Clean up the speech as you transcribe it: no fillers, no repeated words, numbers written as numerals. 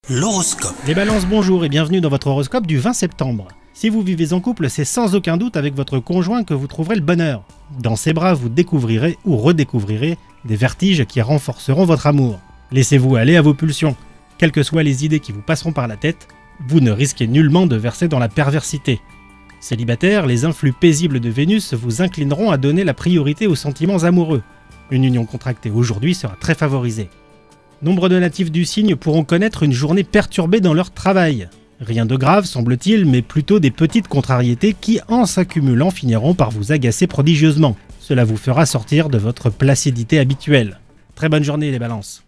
L'horoscope. Les balances, bonjour et bienvenue dans votre horoscope du 20 septembre. Si vous vivez en couple, c'est sans aucun doute avec votre conjoint que vous trouverez le bonheur. Dans ses bras, vous découvrirez ou redécouvrirez des vertiges qui renforceront votre amour. Laissez-vous aller à vos pulsions. Quelles que soient les idées qui vous passeront par la tête, vous ne risquez nullement de verser dans la perversité. Célibataire, les influx paisibles de Vénus vous inclineront à donner la priorité aux sentiments amoureux. Une union contractée aujourd'hui sera très favorisée. Nombre de natifs du signe pourront connaître une journée perturbée dans leur travail. Rien de grave semble-t-il, mais plutôt des petites contrariétés qui, en s'accumulant, finiront par vous agacer prodigieusement. Cela vous fera sortir de votre placidité habituelle. Très bonne journée les balances.